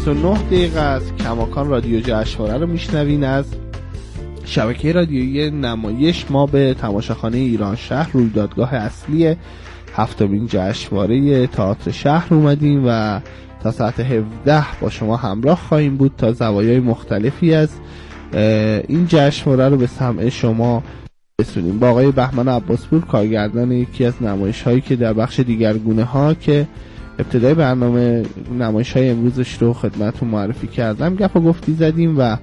29 دقیقه از کماکان رادیو جشنواره رو میشنوین از شبکه رادیویی نمایش. ما به تماشاخانه ایران شهر، رویدادگاه اصلی 7مین جشنواره تئاتر شهر اومدیم و تا ساعت 17 با شما همراه خواهیم بود تا زوایای مختلفی از این جشنواره رو به سمع شما رسونیم. با آقای بهمن عباسپور، کارگردان یکی از نمایش‌هایی که در بخش دیگرگونه ها که ابتدای برنامه نمایش‌های امروزش رو خدمتتون معرفی کردم گپ و گفتی زدیم و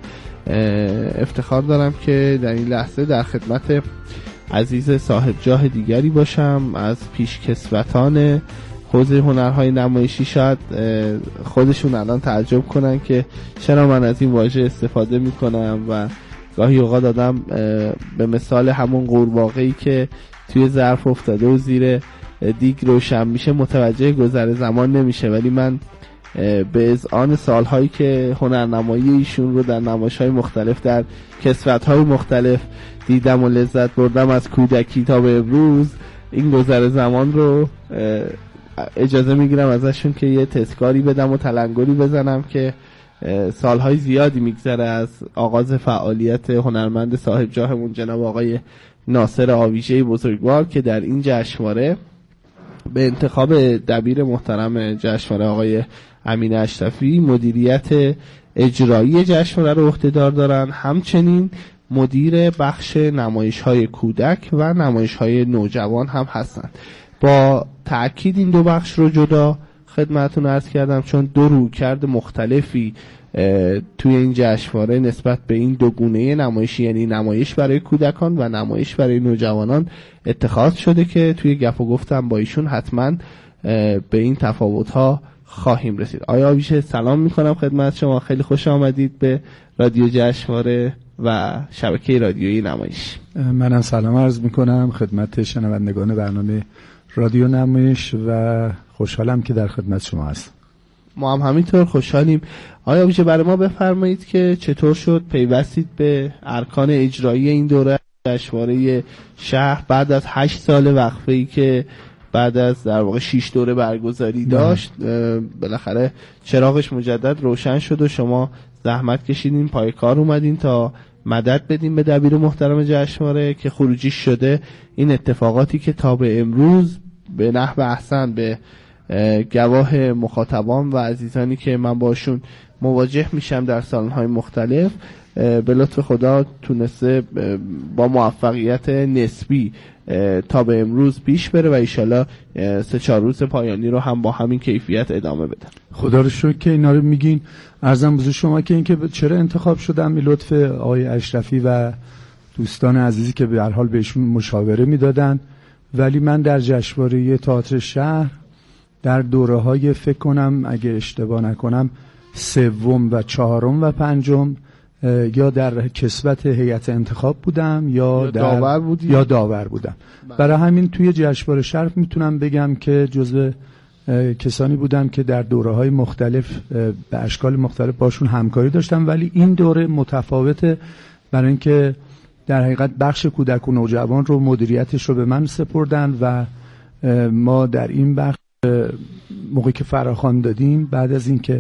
افتخار دارم که در این لحظه در خدمت عزیز صاحب جاه دیگری باشم از پیشکسوتان حوزه هنرهای نمایشی. شاید خودشون الان تعجب کنن که چرا من از این واژه استفاده میکنم و گاهی اوقات آدم به مثال همون قورباغه‌ای که توی ظرف افتاده و زیر دیگ روشن میشه متوجه گذر زمان نمیشه، ولی من به اذعان سالهایی که هنرنمایی ایشون رو در نمایش‌های مختلف در کسوت‌های مختلف دیدم و لذت بردم از کودکی تا به امروز، این گذر زمان رو اجازه میگیرم ازشون که یه تذکاری بدم و تلنگری بزنم که سالهای زیادی میگذره از آغاز فعالیت هنرمند صاحب جاهمون جناب آقای ناصر آویژه بزرگوار که در این جشنواره به انتخاب دبیر محترم جشنواره آقای امین اشرفی مدیریت اجرایی جشنواره رو عهده‌دار دارن، همچنین مدیر بخش نمایش‌های کودک و نمایش‌های نوجوان هم هستن. با تأکید این دو بخش رو جدا خدمتتون عرض کردم چون دو رویکرد مختلفی توی این جشنواره نسبت به این دو گونه نمایشی، یعنی نمایش برای کودکان و نمایش برای نوجوانان اتخاذ شده که توی گپ و گفتم با ایشون حتما به این تفاوت‌ها خواهیم رسید. آیا آویشه سلام میکنم خدمت شما، خیلی خوش آمدید به رادیو جشنواره و شبکه رادیویی نمایش. منم سلام عرض میکنم خدمت شنوندگان برنامه رادیو نمایش و خوشحالم که در خدمت شما هستم. ما هم همینطور خوشحالیم. آیا آویشه برای ما بفرمایید که چطور شد پیوستید به ارکان اجرایی این دوره جشنواره شهر بعد از 8 سال وقفه‌ای که بعد از در واقع 6 دوره برگزاری داشت، بالاخره چراغش مجدد روشن شد و شما زحمت کشیدین، پای کار اومدین تا مدد بدین به دبیر محترم جشنواره که خروجیش شده این اتفاقاتی که تا به امروز به نحو احسن به گواه مخاطبان و عزیزانی که من باشون مواجه میشم در سالن‌های مختلف به لطف خدا تونسته با موفقیت نسبی تا به امروز پیش بره و ایشالا 3-4 روز پایانی رو هم با همین کیفیت ادامه بدن. خدا رو شکر که اینا رو میگین. عرضم بزرگ شما که اینکه چرا انتخاب شدم به لطف آقای اشرفی و دوستان عزیزی که به هر حال بهشون مشاوره میدادن، ولی من در جشنواره تئاتر شهر در دوره‌های فکر کنم اگه اشتباه نکنم 3 و 4 و 5 یا در کسوت هیئت انتخاب بودم یا داور بودم. برای همین توی جشنواره شهر میتونم بگم که جزو کسانی بودم که در دوره‌های مختلف به اشکال مختلف باشون همکاری داشتم، ولی این دوره متفاوته برای اینکه در حقیقت بخش کودک و نوجوان رو مدیریتش رو به من سپردن و ما در این بخش موقعی که فراخوان دادیم بعد از اینکه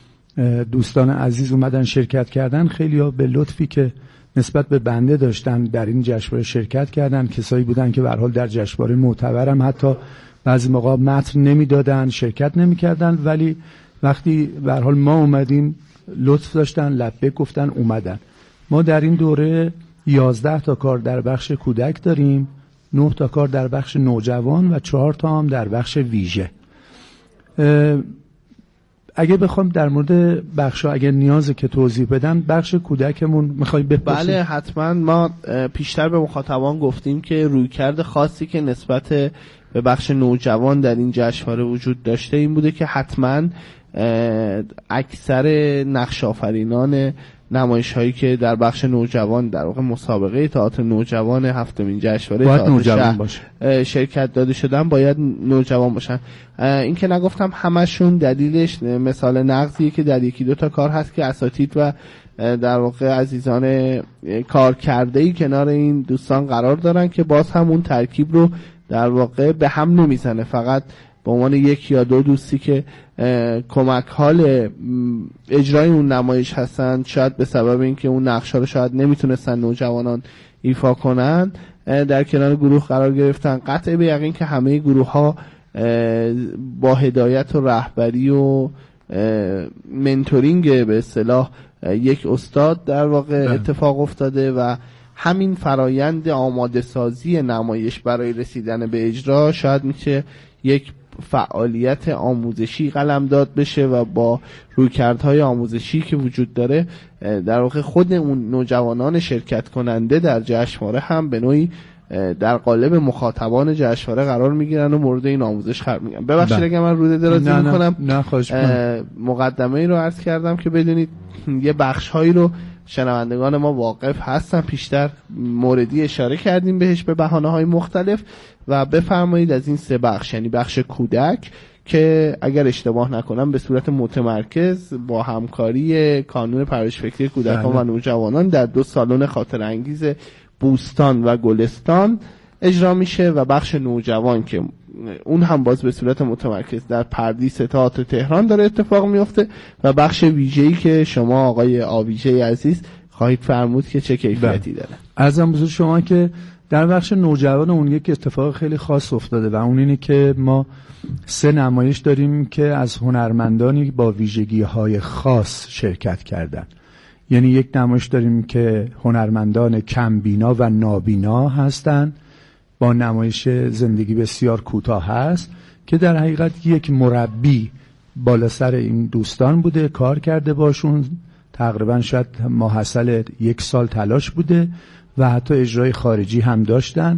دوستان عزیز اومدن شرکت کردن، خیلی ها به لطفی که نسبت به بنده داشتن در این جشنواره شرکت کردن. کسایی بودن که به هر حال در جشنواره معتبرم حتی بعضی موقع متن نمیدادن، شرکت نمیکردن، ولی وقتی به هر حال ما اومدیم لطف داشتن، لبیک گفتن، اومدن. ما در این دوره 11 تا کار در بخش کودک داریم، 9 تا کار در بخش نوجوان و 4 تا هم در بخش ویژه. اگه بخوام در مورد بخشا اگه نیازه که توضیح بدم، بخش کودکمون میخوای بپرسید؟ بله حتما. ما پیشتر به مخاطبان گفتیم که رویکرد خاصی که نسبت به بخش نوجوان در این جشنواره وجود داشته این بوده که حتما اکثر نقش آفرینان نمایش هایی که در بخش نوجوان در واقع مسابقه تئاتر نوجوان 7مین جشنواره تئاتر شهر شرکت داده شدن باید نوجوان باشن. این که نگفتم همشون، دلیلش مثال نقضی که در 1-2 تا کار هست که اساتید و در واقع عزیزان کار کرده‌ای کنار این دوستان قرار دارن که باز هم اون ترکیب رو در واقع به هم نمیزنه، فقط به عنوان یک یا دو دوستی که کمک حال اجرای اون نمایش هستن، شاید به سبب اینکه اون نقشا رو شاید نمیتونستن نوجوانان ایفا کنن در کنار گروه قرار گرفتن. قطع به یقین که همه گروه ها با هدایت و رهبری و منتورینگ به اصطلاح یک استاد در واقع اتفاق افتاده و همین فرایند آماده سازی نمایش برای رسیدن به اجرا شاید میشه یک فعالیت آموزشی قلمداد بشه و با رویکردهای آموزشی که وجود داره در واقع خود اون نوجوانان شرکت کننده در جشنواره هم به نوعی در قالب مخاطبان جشنواره قرار میگیرن و مورد این آموزش قرار میگیرن. ببخشید اگه من روده درازی میکنم. نه خواهش می‌کنم. مقدمه ای رو عرض کردم که بدونید یه بخش هایی رو شنوندگان ما واقف هستن، پیشتر موردی اشاره کردیم بهش به بهانه‌های مختلف و بفرمایید از این سه بخش، یعنی بخش کودک که اگر اشتباه نکنم به صورت متمرکز با همکاری کانون پرورش فکری کودکان و نوجوانان در 2 سالن خاطر انگیز بوستان و گلستان اجرا میشه و بخش نوجوان که اون هم باز به صورت متمرکز در پردیس تئاتر تهران داره اتفاق میفته و بخش ویژه‌ای که شما آقای آویژه عزیز خواهید فرمود که چه کیفیتی داره. عرضم بزرگ شما که در بخش نوجوان اون یک اتفاق خیلی خاص افتاده و اون اینه که ما 3 نمایش داریم که از هنرمندانی با ویژگی‌های خاص شرکت کردن. یعنی یک نمایش داریم که هنرمندان کمبینا و نابینا هستن با نمایش زندگی بسیار کوتاه هست که در حقیقت یک مربی بالا سر این دوستان بوده، کار کرده باشون، تقریبا شاید ماحصل 1 سال تلاش بوده و حتی اجرای خارجی هم داشتن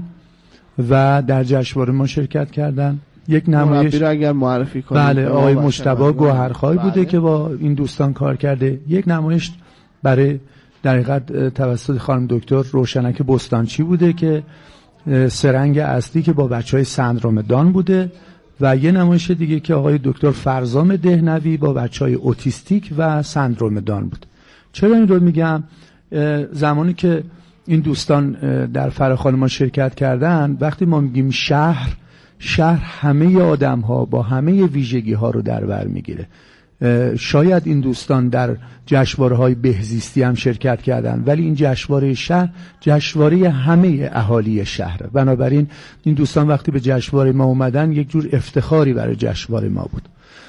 و در جشنواره ما شرکت کردن. یک نمایش مربی رو اگر معرفی کنید. بله، آقای مجتبی گوهرخای بوده که با این دوستان کار کرده. یک نمایش برای در حقیقت توسط خانم دکتر روشنک بستانچی بوده که سرنگ اصلی که با بچهای سندروم دان بوده و یه نمایش دیگه که آقای دکتر فرزام دهنوی با بچهای اوتیستیک و سندروم دان بود. چرا این رو میگم؟ زمانی که این دوستان در فراخوان ما شرکت کردن، وقتی ما میگیم شهر همه آدم ها با همه ویژگی ها رو در بر میگیره. شاید این دوستان در جشنواره های بهزیستی هم شرکت کردن ولی این جشنواره شهر جشنواره همه اهالی شهره. بنابراین این دوستان وقتی به جشنواره ما اومدن یک جور افتخاری برای جشنواره ما بود.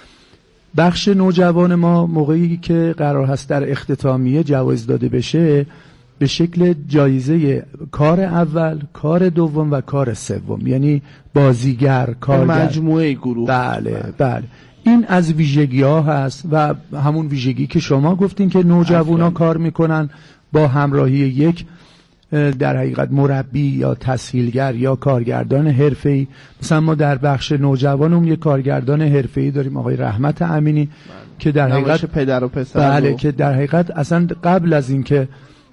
بخش نوجوان ما موقعی که قرار هست در اختتامیه جوایز داده بشه به شکل جایزه کار اول، کار دوم و کار سوم، یعنی بازیگر، کارگر، مجموعه گروه. بله. این از ویژگی ها هست و همون ویژگی که شما گفتین که نوجوانا کار میکنن با همراهی یک در حقیقت مربی یا تسهیلگر یا کارگردان حرفه‌ای. مثلا ما در بخش نوجوانم یک کارگردان حرفه‌ای داریم آقای رحمت امینی که در حقیقت پدر و پسر بله که در حقیقت اصلا قبل از اینکه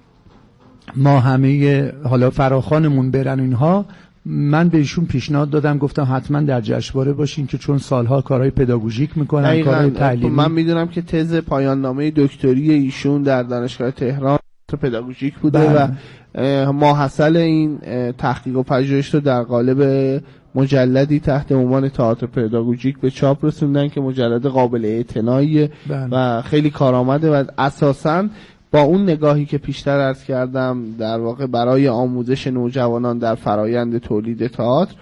ما همه حالا فراخوانمون برن اینها، من به ایشون پیشنهاد دادم، گفتم حتما در جشنواره باشین که چون سالها کارهای پداگوژیک میکنن، کارهای تعلیمی. من میدونم که تز پایان نامه دکتری ایشون در دانشگاه تهران پداگوژیک بوده و ماحصل این تحقیق و پژوهش رو در قالب مجلدی تحت عنوان تئاتر پداگوژیک به چاپ رسوندن که مجلد قابل اعتناییه و خیلی کارآمده و اساساً با اون نگاهی که پیشتر عرض کردم در واقع برای آموزش نوجوانان در فرایند تولید تئاتر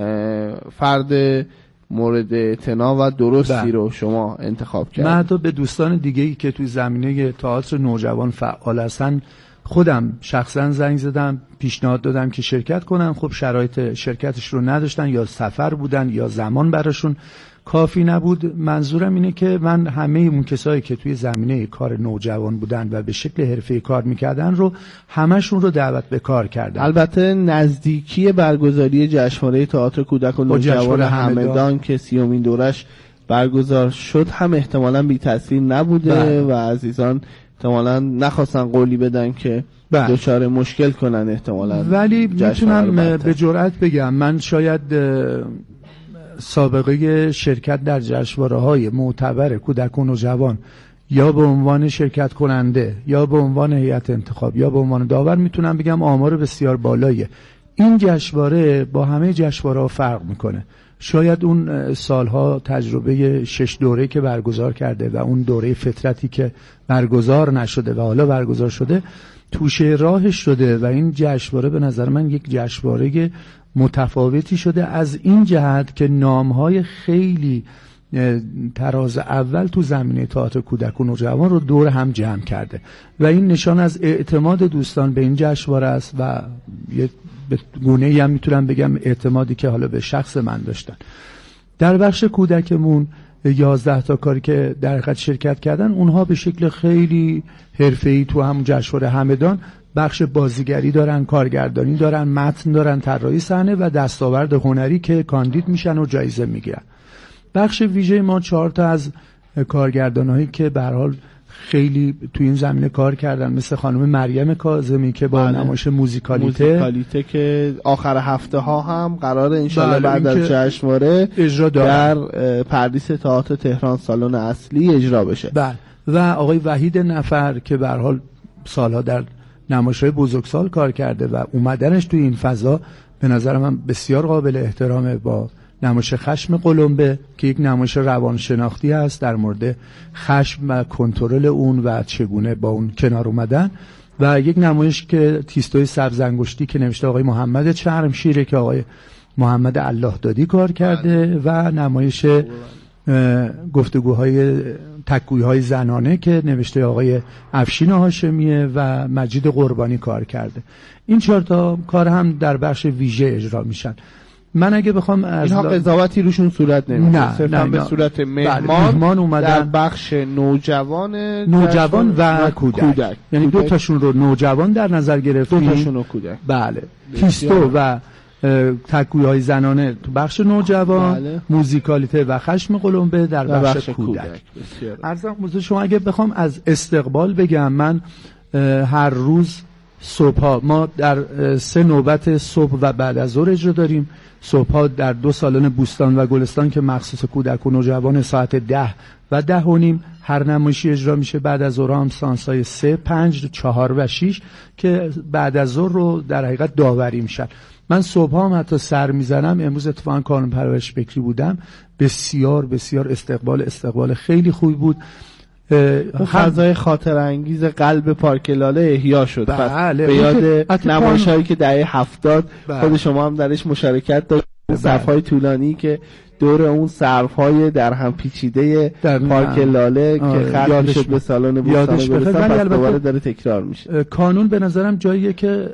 فرد مورد اعتنا و درستی رو شما انتخاب کردید. من حتی به دوستان دیگه‌ای که توی زمینه تئاتر نوجوان فعال هستن خودم شخصا زنگ زدم، پیشنهاد دادم که شرکت کنن. خب شرایط شرکتش رو نداشتن، یا سفر بودن یا زمان براشون کافی نبود. منظورم اینه که من همه اون کسایی که توی زمینه کار نوجوان بودن و به شکل حرفه‌ای کار میکردن رو همشون رو دعوت به کار کردم. البته نزدیکی برگزاری جشنواره تئاتر کودک و نوجوان همدان که 30مین دورش برگزار شد هم احتمالاً بی تاثیر نبوده و عزیزان احتمالاً نخواستن قولی بدن که دچار مشکل کنن احتمالاً. ولی میتونم به جرئت بگم من شاید سابقه شرکت در جشنواره‌های معتبر کودک و نوجوان یا به عنوان شرکت کننده یا به عنوان هیئت انتخاب یا به عنوان داور میتونم بگم آمار بسیار بالاییه. این جشنواره با همه جشنواره‌ها فرق میکنه. شاید اون سالها تجربه 6 دوره که برگزار کرده و اون دوره فطرتی که برگزار نشده و حالا برگزار شده توشه راهش شده و این جشنواره به نظر من یک جشنواره متفاوتی شده از این جهت که نامهای خیلی تراز اول تو زمینه تئاتر کودک و نوجوان رو دور هم جمع کرده و این نشان از اعتماد دوستان به این جشنواره است و یه به گونه‌ای هم میتونم بگم اعتمادی که حالا به شخص من داشتن. در بخش کودکمون 11 تا کاری که در حقیقت شرکت کردن، اونها به شکل خیلی حرفه‌ای تو همون جشنواره همدان بخش بازیگری دارن، کارگردانی دارن، متن دارن، طراحی صحنه و دستاورد هنری که کاندید میشن و جایزه میگیرن. بخش ویژه ما 4 تا از کارگردانایی که به هر حال خیلی تو این زمینه کار کردن، مثل خانم مریم کاظمی که با نمایش موزیکالیته که آخر هفته ها هم قراره انشالله بعد از جشنواره اجرا در پردیس تئاتر تهران سالن اصلی اجرا بشه. بله. و آقای وحید نفر که به هر حال سالها در نمایش‌های بزرگسال کار کرده و اومدنش توی این فضا به نظر من بسیار قابل احترامه، با نمایش خشم قلمبه که یک نمایش روانشناختی است در مورد خشم و کنترل اون و چگونه با اون کنار اومدن، و یک نمایش که تیستوی سبزنگشتی که نوشته آقای محمد چرمشیره که آقای محمد الله دادی کار کرده و نمایش گفتگوهای تکگویی‌های زنانه که نوشته آقای افشین هاشمیه و مجید قربانی کار کرده. این 4 تا کار هم در بخش ویژه اجرا میشن. من اگه بخوام از اینها قضاوتی روشون صورت نمیگیره، صرفا به صورت مهمان اومدن در بخش نوجوان و کودک. یعنی 2 تاشون رو نوجوان در نظر گرفتیم، 2 تاشون رو کودک. بله. تیستو و تکگویی‌های زنانه تو بخش نوجوان، بله. موزیکالیته و خشم قلمبه در بخش کودک. عرضم حضور شما اگه بخوام از استقبال بگم، من هر روز صبح‌ها ما در 3 نوبت صبح و بعد از ظهر اجرا داریم. صبح‌ها در 2 سالن بوستان و گلستان که مخصوص کودک و نوجوان ساعت 10 و 10:30 هر نمایشی اجرا میشه. بعد از ظهر هم سانس‌های 3، 5، 4 و 6 که بعد از ظهر رو در حقیقت داوری میشن. من صبح‌ها هم حتی سر میزنم. امروز اتفاقا کانون پرورش فکری بودم. بسیار بسیار استقبال خیلی خوبی بود. فضای خاطر انگیز قلب پارک لاله احیا شد. بله. به یاد نمایش‌هایی که دهه 70 خود شما هم درش مشارکت داشتید، صف‌های طولانی که دور اون صرف‌های در هم پیچیده پارک لاله که ختم شد به سالن بوستان گلستان دوباره داره تکرار میشه. کانون به نظرم جاییه که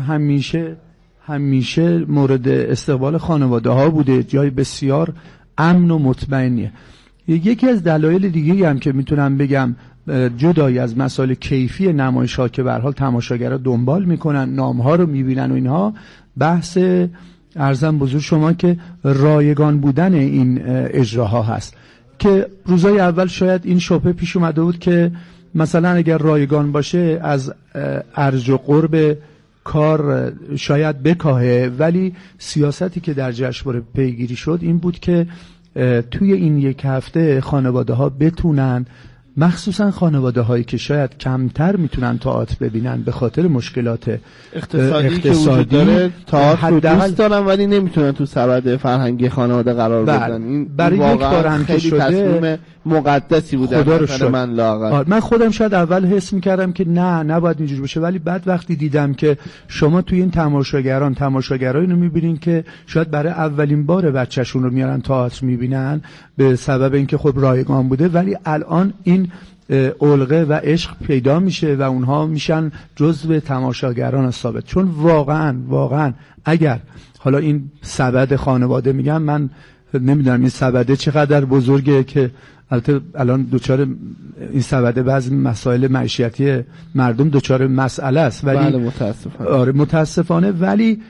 همیشه مورد استقبال خانواده ها بوده، جای بسیار امن و مطمئنیه. یکی از دلایل دیگه‌ای هم که میتونم بگم جدای از مسائل کیفی نمایش‌ها که به هر حال تماشاگرها دنبال میکنن، نام‌ها رو میبینن و اینها، بحث عرضم بزرگ شما که رایگان بودن این اجراها هست که روزای اول شاید این شبهه پیش اومده بود که مثلا اگر رایگان باشه از ارج و قرب کار شاید بکاهه، ولی سیاستی که در جشنواره پیگیری شد این بود که توی این 1 هفته خانواده ها بتونن، مخصوصا خانواده هایی که شاید کمتر میتونن تئاتر ببینن به خاطر مشکلات اقتصادی که وجود داره، تئاتر رو دوست دارن ولی نمیتونن تو سبد فرهنگی خانواده قرار بدن. این برای یک بار هم که شده تصمیم مقدسی بوده خدا رو شد. من لااقل من خودم شاید اول حس میکردم که نباید اینجوری باشه، ولی بعد وقتی دیدم که شما توی این تماشاگرایی رو میبینین که شاید برای اولین بار بچه‌شون رو میارن تئاتر میبینن به سبب اینکه خب رایگان بوده، ولی الان این علقه و عشق پیدا میشه و اونها میشن جزو تماشاگران ثابت. چون واقعا اگر حالا این سبد خانواده میگم، من نمیدونم این سبده چقدر بزرگه که البته الان دوچار این سبده بعضی مسائل معیشتی مردم دوچار مسئله است، ولی بله متاسفانه. آره متاسفانه. ولی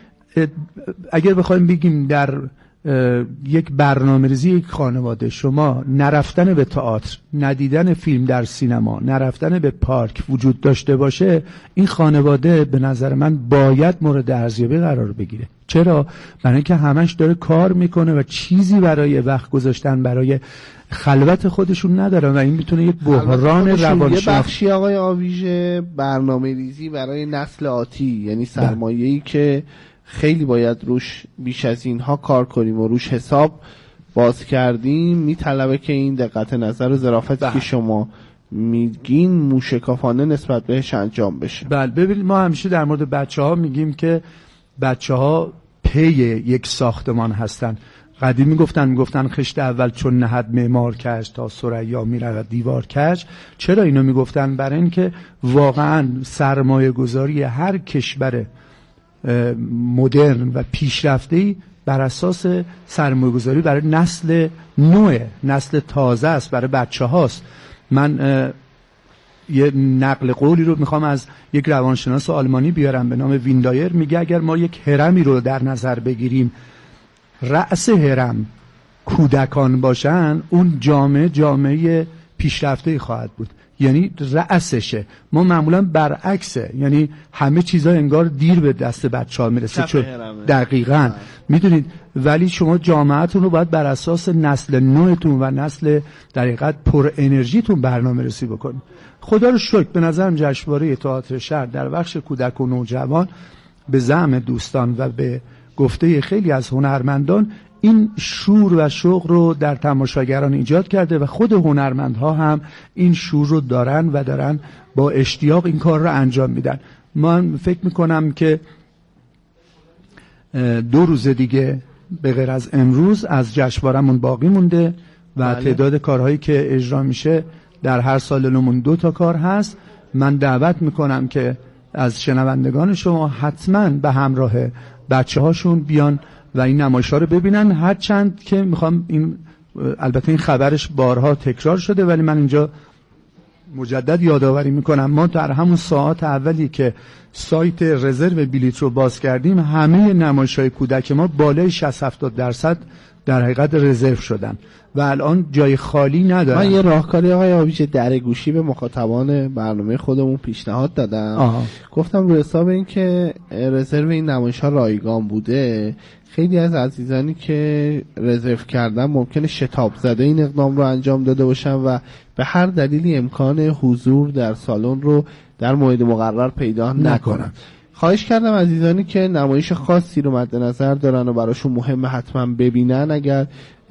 اگر بخوایم بگیم در یک برنامه‌ریزی یک خانواده شما نرفتن به تئاتر، ندیدن فیلم در سینما، نرفتن به پارک وجود داشته باشه، این خانواده به نظر من باید مورد ارزیابی قرار بگیره. چرا؟ برای اینکه همش داره کار میکنه و چیزی برای وقت گذاشتن برای خلوت خودشون ندارن و این میتونه یک بحران روانشناختی. یه بخشی آقای آویژه برنامه‌ریزی برای نسل آتی، یعنی سرمایه‌ای که خیلی باید روش بیش از اینها کار کنیم و روش حساب باز کردیم، میطلبه که این دقت نظر و ظرافتی که شما میگین موشکافانه نسبت بهش انجام بشه. بله ببینید ما همیشه در مورد بچه‌ها میگیم که بچه‌ها پی یک ساختمان هستن. قدیم میگفتن خشت اول چون نهد معمار کش تا ثریا میرود دیوار کش. چرا اینو میگفتن؟ برای اینکه واقعا سرمایه گذاری هر کشور مدرن و پیشرفته‌ای بر اساس سرمایه گذاری برای نسل نوع، نسل تازه است، برای بچه هاست. من یه نقل قولی رو میخوام از یک روانشناس آلمانی بیارم به نام ویندایر. میگه اگر ما یک هرمی رو در نظر بگیریم، رأس هرم کودکان باشن، اون جامعه پیشرفته خواهد بود، یعنی رأسشه. ما معمولا برعکسه، یعنی همه چیزا انگار دیر به دست بچه‌ها میرسه. چون دقیقاً میدونید، ولی شما جامعهتون رو باید بر اساس نسل نوعتون و نسل در حقیقت پر انرژیتون برنامه‌ریزی بکنید. خدا رو شکر به نظرم جشنواره تئاتر شهر در بخش کودک و نوجوان به زعم دوستان و به گفته خیلی از هنرمندان این شور و شوق رو در تماشاگران ایجاد کرده و خود هنرمندها هم این شور رو دارن با اشتیاق این کار رو انجام میدن. من فکر میکنم که 2 روز دیگه به غیر از امروز از جشنواره‌مون باقی مونده و تعداد کارهایی که اجرا میشه در هر سالنمون 2 تا کار هست. من دعوت میکنم که از شنوندگان شما حتما به همراه بچه هاشون بیان و این نمایش‌ها رو ببینن. هرچند که میخوام البته این خبرش بارها تکرار شده، ولی من اینجا مجدد یادآوری میکنم ما در همون ساعات اولی که سایت رزرو بلیط رو باز کردیم، همه نمایش‌های کودک ما بالای 60-70% در حقیقت رزرو شدن و الان جای خالی ندارن. من یه راهکاری آقای آویچه در گوشی به مخاطبان برنامه خودمون پیشنهاد دادم. گفتم رو حساب این که رزرو این نمایش‌ها رایگان بوده، خیلی از عزیزانی که رزرو کردن ممکنه شتاب زده این اقدام رو انجام داده باشن و به هر دلیلی امکان حضور در سالن رو در موعد مقرر پیدا نکنن. خواهش کردم عزیزانی که نمایش خاصی رو مد نظر دارن و براشون مهمه حتما ببینن، اگر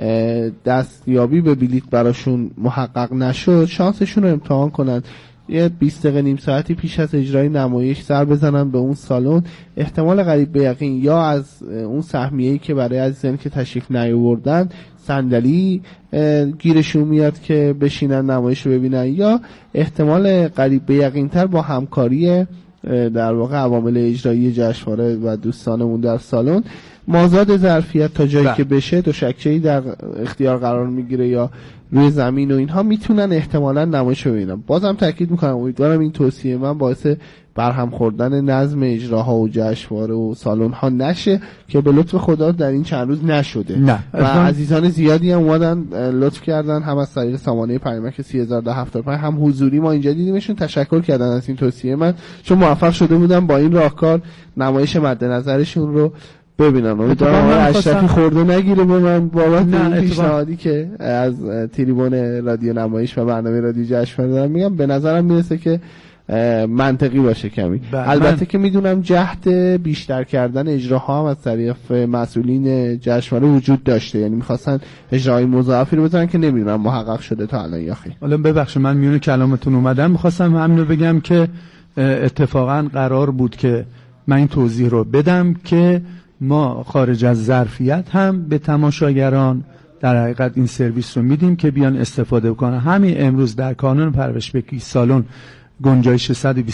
دستیابی به بلیط براشون محقق نشد شانسشون رو امتحان کنن، یه 20 دقیقه نیم ساعتی پیش از اجرای نمایش سر بزنن به اون سالن. احتمال قریب به یقین یا از اون سهمیه‌ای که برای عزیزانی که تشریف نیاوردن صندلی گیرشون میاد که بشینن نمایش رو ببینن، یا احتمال قریب به یقین تر با همکاری در واقع عوامل اجرایی جشنواره و دوستانمون در سالن مازاد ظرفیت تا جایی که بشه دو شکچه‌ای در اختیار قرار میگیره یا روی زمین و اینها میتونن احتمالاً نمایش رو ببینن. بازم تاکید میکنم امیدوارم این توصیه من باعث برهم خوردن نظم اجراها و جشنواره و سالن ها نشه که به لطف خدا در این چند روز نشده. نه. و عزیزان زیادی هم اومدن لطف کردن، هم از طریق سامانه پیامک 3075 هم حضوری ما اینجا دیدیمشون، تشکر کردن از این توصیه من، چون موفق شده بودن با این راهکار نمایش مد نظرشون رو ببینن. امیدوارم اشرفی خورده نگیره به من بابت این پیشنهادی که از تریبون رادیو نمایش و برنامه رادیو جشنواره دارم میگم. به نظرم میرسه که منطقی باشه کمی. البته که میدونم جهت بیشتر کردن اجراها هم از طریق مسئولین جشنواره وجود داشته، یعنی میخواستن اجراهای مضاعفی رو بزنن که نمیدونم محقق شده تا الان یا خیر. حالا ببخشید من میونه کلامتون اومدم، میخواستم همینو بگم که اتفاقا قرار بود که من این توضیح رو بدم که ما خارج از ظرفیت هم به تماشاگران در حقیقت این سرویس رو میدیم که بیان استفاده بکنن. همین امروز در کانون پرورش بگیر سالن گنجایش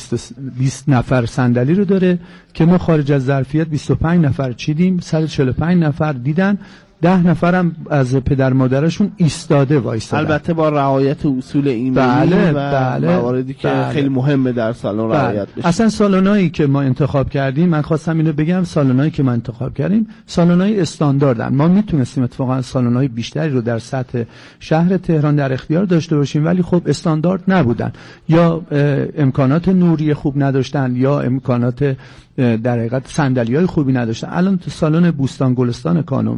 120 نفر صندلی رو داره که ما خارج از ظرفیت 25 نفر چیدیم، 145 نفر دیدن، 10 نفرم از پدر مادرشون ایستاده وایستادن، البته با رعایت اصول ایمنی و مواردی که خیلی مهمه در سالن رعایت بشه. اصلا سالنایی که ما انتخاب کردیم، من خواستم اینو بگم، سالنایی که ما انتخاب کردیم سالنای استانداردن. ما میتونستیم اتفاقا سالنای بیشتری رو در سطح شهر تهران در اختیار داشته باشیم، ولی خب استاندارد نبودن، یا امکانات نوری خوب نداشتن، یا امکانات در حقیقت صندلی‌های خوبی نداشتن. الان تو سالن بوستان گلستان کانون و پردیس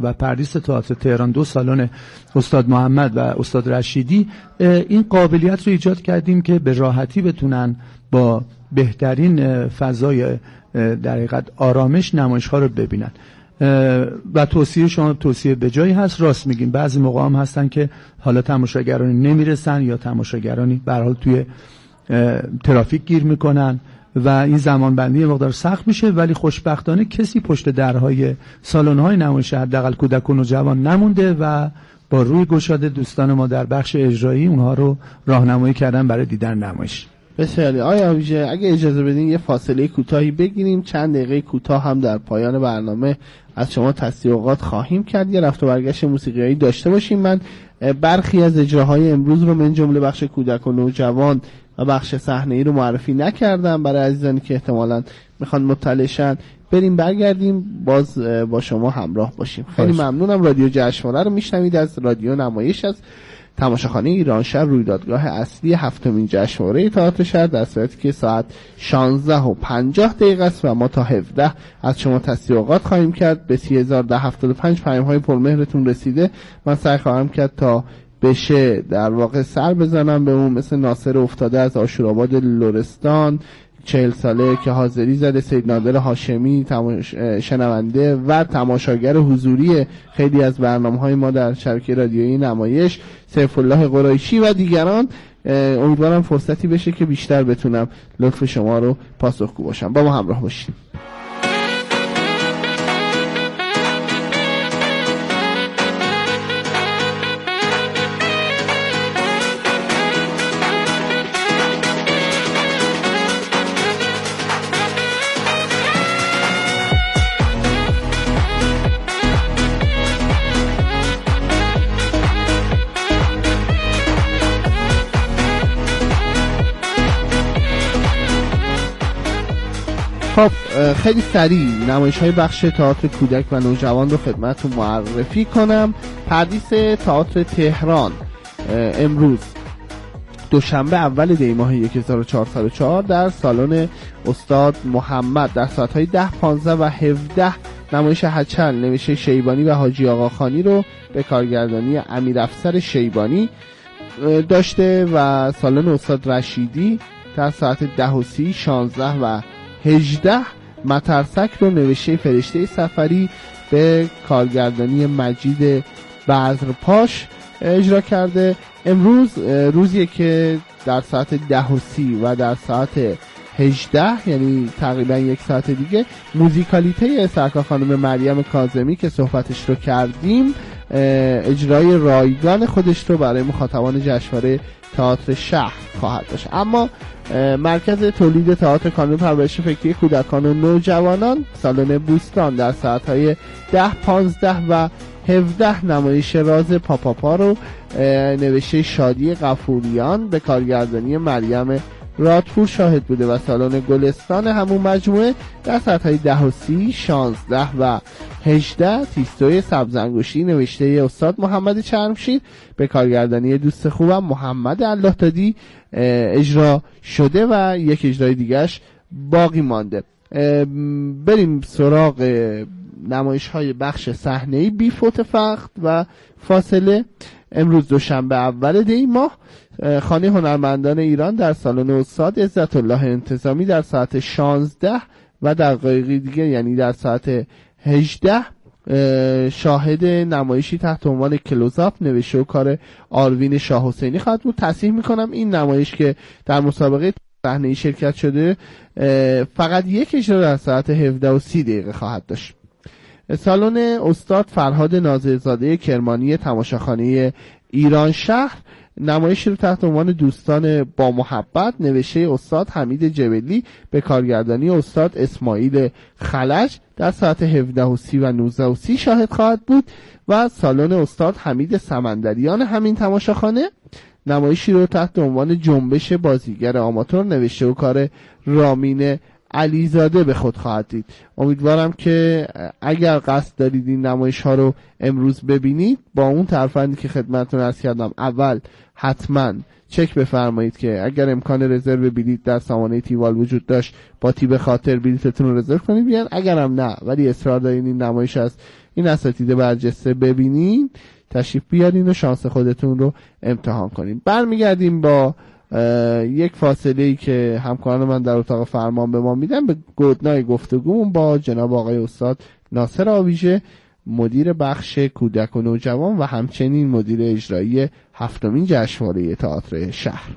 مدارس تئاتر تهران 2 سالن استاد محمد و استاد رشیدی این قابلیت رو ایجاد کردیم که به راحتی بتونن با بهترین فضای در حقیقت آرامش نمایش‌ها رو ببینن. و توصیه شما توصیه به جایی هست. راست میگیم بعضی موقع هم هستن که حالا تماشاگرانی نمیرسن یا تماشاگرانی به هر حال توی ترافیک گیر میکنن و این زمان بندی مقدار سخت میشه، ولی خوشبختانه کسی پشت درهای سالن‌های نمایش حداقل کودکان و جوان نمونده و با روی گشاده دوستان ما در بخش اجرایی اونها رو راهنمایی کردن برای دیدن نمایش. بسیاری. آیا ویژه اگه اجازه بدین یه فاصله کوتاهی بگیریم، چند دقیقه کوتاه هم در پایان برنامه از شما تصحیح اوقات خواهیم کرد، یه رفت و برگشت موسیقیایی داشته باشیم. من برخی از اجراهای امروز رو من جمله بخش کودک و نوجوان و بخش صحنه‌ای رو معرفی نکردم برای عزیزانی که احتمالاً میخوان مطلع شن. بریم برگردیم باز با شما همراه باشیم. خیلی ممنونم. رادیو جشنواره رو میشنوید از رادیو نمایش از تماشاخانه ایران شهر، رویدادگاه اصلی 7مین جشنواره تئاتر شهر، در صورتی که ساعت 16:50 است و ما تا 17 از شما تصحیح اوقات خواهیم کرد. به 3075 پیام‌های پرمهرتون رسیده. من سعی خواهم کرد تا بشه در واقع سر بزنم به اون، مثل ناصر افتاده از آشورآباد لرستان 40 ساله که حاضری زده، سید نادر هاشمی شنونده و تماشاگر حضوری خیلی از برنامه‌های ما در شبکه رادیویی نمایش، سیف الله قریشی و دیگران. امیدوارم فرصتی بشه که بیشتر بتونم لطف شما رو پاسخگو باشم. با ما همراه باشید. خب خیلی سریع نمایش‌های بخش تئاتر کودک و نوجوان رو خدمتتون معرفی کنم. پردیس تئاتر تهران امروز دوشنبه اول دی ماه 1404 در سالن استاد محمد در ساعت‌های 10، 15 و 17 نمایش هچل نوشته شیبانی و حاجی آقاخانی رو به کارگردانی امیرافسر شیبانی داشته و سالن استاد رشیدی در ساعت 10:30، 16 و 18 مترسک رو نوشته فرشته سفری به کارگردانی مجید بذرپاش اجرا کرده. امروز روزیه که در ساعت 10:30 و در ساعت 18 یعنی تقریبا یک ساعت دیگه موزیکالیته سرکار خانم مریم کاظمی که صحبتش رو کردیم اجرای رایگان خودش رو برای مخاطبان جشنواره تئاتر شهر خواهد داشت. اما مرکز تولید تئاتر کانون پرورش فکری کودکان و نوجوانان سالن بوستان در ساعت‌های 10، 15 و 17 نمایش راز پاپاپا رو نوشته شادی غفوریان به کارگردانی مریم رادپور شاهد بوده و سالن گلستان همون مجموعه در ساعت‌های 10:30، 16 و 18 تیستوی سبزانگوشی نوشته استاد محمد چرمشیر به کارگردانی دوست خوبم محمد اللهدادی اجرا شده و یک اجرای دیگهش باقی مانده. بریم سراغ نمایش‌های بخش صحنه‌ای بی فوت فخت و فاصله. امروز دوشنبه اول دی ماه خانه هنرمندان ایران در سالن استاد عزت الله انتظامی در ساعت 16 و دقایقی دیگه یعنی در ساعت 18 شاهد نمایشی تحت عنوان کلوزآپ نوشته و کار آروین شاه حسینی خواهد بود. تصحیح میکنم این نمایش که در مسابقه صحنه‌ای شرکت شده فقط یک اجرا در ساعت 17:30 خواهد داشت. سالن استاد فرهاد ناظرزاده کرمانی تماشاخانه ایران شهر نمایشی رو تحت عنوان دوستان با محبت نوشته استاد حمید جبلی به کارگردانی استاد اسماعیل خلج در ساعت 17:30 و 19:30 شاهد خواهد بود و سالن استاد حمید سمندریان همین تماشاخانه نمایشی رو تحت عنوان جنبش بازیگر آماتور نوشته و کار رامین علیزاده به خود خواهد دید. امیدوارم که اگر قصد دارید این نمایش ها رو امروز ببینید با اون ترفندی که خدمتتون عرض کردم اول حتما چک بفرمایید که اگر امکان رزرو بلیط در سامانه تیوال وجود داشت با تیب خاطر بلیطتون رو رزرو کنید بیان. اگر هم نه ولی اصرار دارین این نمایش از این اساتید برجسته ببینین، تشریف بیارین و شانس خودتون رو امتحان کنین. برمیگردیم با یک فاصله‌ای که همکاران من در اتاق فرمان به ما میدن به گودنای گفتگومون با جناب آقای استاد ناصر آویژه، مدیر بخش کودک و نوجوان و همچنین مدیر اجرایی 7مین جشنواره تئاتر شهر.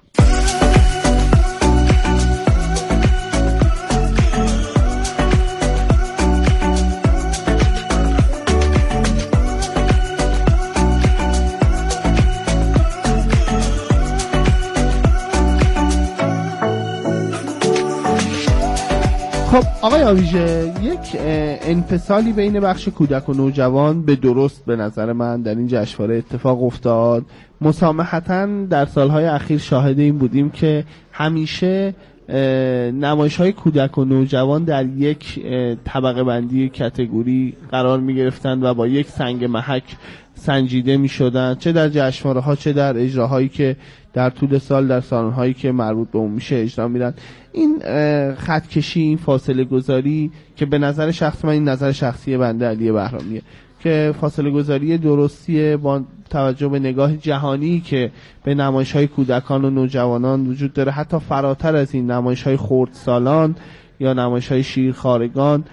خب آقای آویژه، یک انفصالی بین بخش کودک و نوجوان به درست به نظر من در این جشنواره اتفاق افتاد. مسامحتاً در سالهای اخیر شاهد این بودیم که همیشه نمایش‌های کودک و نوجوان در یک طبقه بندی کاتگوری قرار می‌گرفتند و با یک سنگ محک سنجیده می‌شدند، چه در جشنواره‌ها چه در اجراهایی که در طول سال در سالن‌هایی که مربوط به اون میشه اجرا میدن. این خطکشی، این فاصله گذاری که به نظر شخص من، این نظر شخصی بنده علی بهرامیه، که فاصله گذاری درستیه با توجه به نگاه جهانی که به نمایش‌های کودکان و نوجوانان وجود داره، حتی فراتر از این نمایش‌های خردسالان یا نمایش‌های شیرخوارگان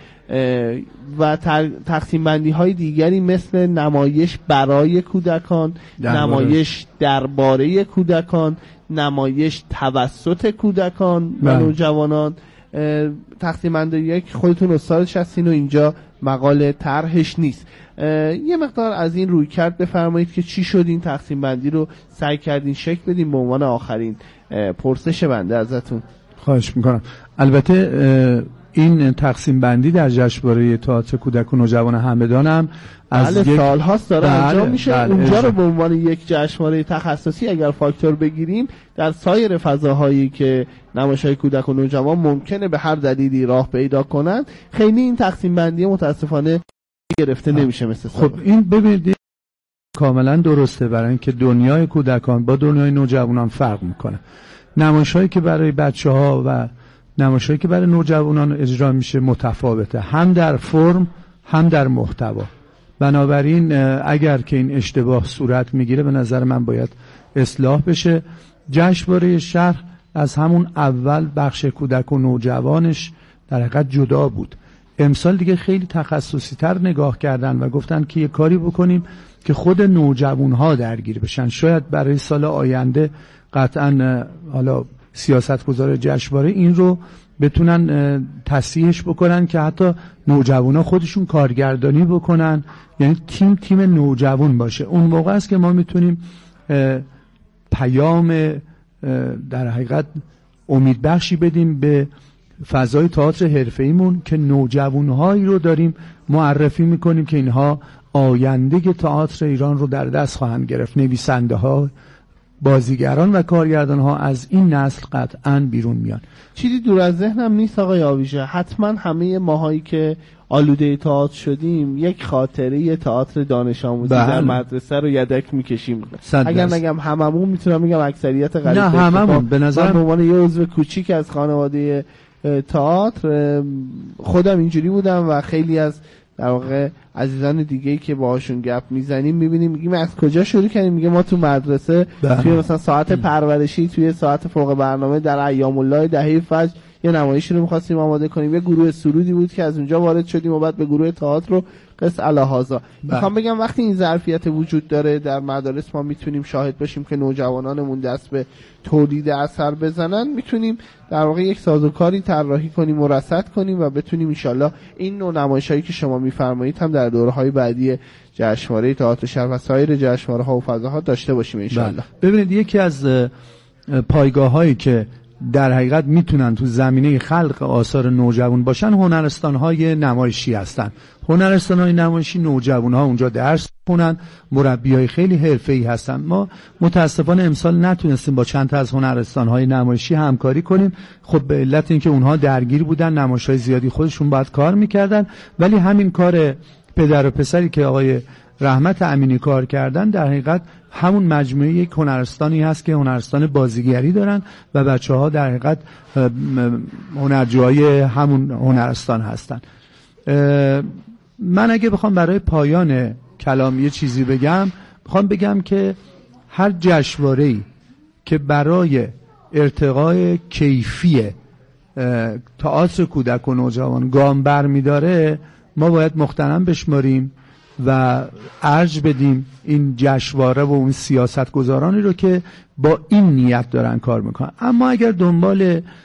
و تقسیم بندی های دیگری مثل نمایش برای کودکان، نمایش درباره کودکان، نمایش توسط کودکان و نوجوانان. تقسیم بندی که خودتون استادش هستین و اینجا مقاله طرحش نیست. یه مقدار از این روی کرد بفرمایید که چی شد این تقسیم بندی رو سعی کردین شکل بدین به عنوان آخرین پرسش بنده ازتون. خواهش میکنم. البته این تقسیم بندی در جشنواره تئاتر کودک و نوجوان همدان هم از سال هاست داره انجام میشه. اونجا رو به عنوان یک جشنواره تخصصی اگر فاکتور بگیریم، در سایر فضاهایی که نمایش‌های کودک و نوجوان ممکنه به هر دلیلی راه پیدا کنن، خیلی این تقسیم بندی متاسفانه گرفته نمیشه مثل خب این ببینید کاملا درسته، برای اینکه دنیای کودکان با دنیای نوجوانان فرق میکنه. نمایش‌هایی که برای بچه‌ها و نمایش‌هایی که برای نوجوانان اجرا میشه متفاوته، هم در فرم هم در محتوا. بنابراین اگر که این اشتباه صورت میگیره به نظر من باید اصلاح بشه. جشنواره شهر از همون اول بخش کودک و نوجوانش در حقیقت جدا بود. امسال دیگه خیلی تخصصی تر نگاه کردن و گفتن که یه کاری بکنیم که خود نوجوانها درگیر بشن. شاید برای سال آینده قطعاً حالا سیاستگزار جشنواره این رو بتونن تصحیحش بکنن که حتی نوجوانا خودشون کارگردانی بکنن، یعنی تیم نوجوان باشه. اون موقع است که ما میتونیم پیام در حقیقت امیدبخشی بدیم به فضای تئاتر حرفه‌ایمون که نوجوانهایی رو داریم معرفی میکنیم که اینها آینده تئاتر ایران رو در دست خواهند گرفت. نویسنده ها، بازیگران و کارگردان ها از این نسل قطعاً بیرون میان. چیزی دور از ذهنم نیست آقای آویژه، حتما همه ماهایی که آلوده تئاتر شدیم یک خاطره تئاتر دانش آموزی در مدرسه رو یدک میکشیم. اگر نگم هممون، میتونم بگم اکثریت غریب. نه هممون به نظر به عنوان یه عضو کوچیک از خانواده تئاتر خودم اینجوری بودم و خیلی از در واقع عزیزان دیگه‌ای که باهاشون گپ میزنیم میبینیم میگیم از کجا شروع کردیم، میگه ما تو مدرسه توی مثلا ساعت پرورشی، توی ساعت فوق برنامه در ایام الله دهه فجر یه نمایشی رو می‌خواستیم آماده کنیم، یه گروه سرودی بود که از اونجا وارد شدیم و بعد به گروه تئاتر رو قص الهازا. میخوام بگم وقتی این ظرفیت وجود داره در مدارس، ما میتونیم شاهد باشیم که نوجوانانمون دست به تولید اثر بزنن، میتونیم در واقع یک سازوکاری طراحی کنیم و رصد کنیم و بتونیم ان شاءالله این نوع نمایشایی که شما میفرمایید هم در دوره‌های بعدی جشنواره تئاتر شهر و سایر جشنواره‌ها و فضاها داشته باشیم ان شاءالله. ببینید یکی از پایگاه‌هایی که در حقیقت میتونن تو زمینه خلق آثار نوجوان باشن هنرستان‌های نمایشی هستن. هنرستان‌های نمایشی نوجوان‌ها اونجا درس می‌خونن، مربیای خیلی حرفه‌ای هستن. ما متاسفانه امسال نتونستیم با چند تا از هنرستان‌های نمایشی همکاری کنیم، خب به علت اینکه اونها درگیر بودن، نمایش‌های زیادی خودشون باید کار می‌کردن، ولی همین کار پدر و پسری که آقای رحمت امینی کار کردن در حقیقت همون مجموعه یک هنرستانی هست که هنرستان بازیگری دارن و بچه‌ها در حقیقت هنرجوهای همون هنرستان هستن. من اگه بخوام برای پایان کلام یه چیزی بگم، بخوام بگم که هر جشنواره‌ای که برای ارتقای کیفی تئاتر کودک و نوجوان گام برمی‌داره، ما باید محترم بشماریم و ارج بدیم این جشنواره و اون سیاستگزارانی رو که با این نیت دارن کار میکنن. اما اگر دنبال